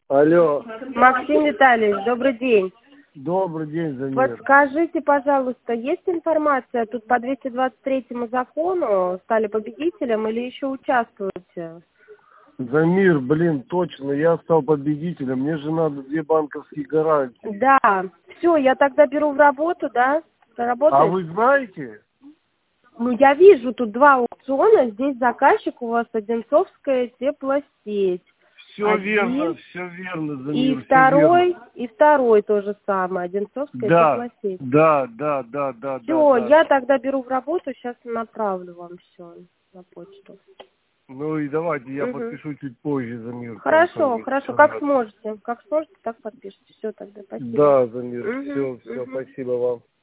Алло. Максим Витальевич, добрый день. Добрый день, Замир. Подскажите, пожалуйста, есть информация, тут по 223 закону стали победителем или еще участвуете? Замир, блин, точно, я стал победителем. Мне же надо 2 банковские гарантии. Да. Все, я тогда беру в работу, да? Работает? А вы знаете? Ну, я вижу тут 2 аукциона. Здесь заказчик у вас Одинцовская теплосеть. Все верно, Замир, И все верно. второй то же самое, Одинцовская теплосеть. Да. Все, я тогда беру в работу, сейчас направлю вам все на почту. Ну и давайте я подпишу чуть позже, Замир. Хорошо, как сможете, так подпишите. Все тогда, спасибо. Да, Замир, все, спасибо вам.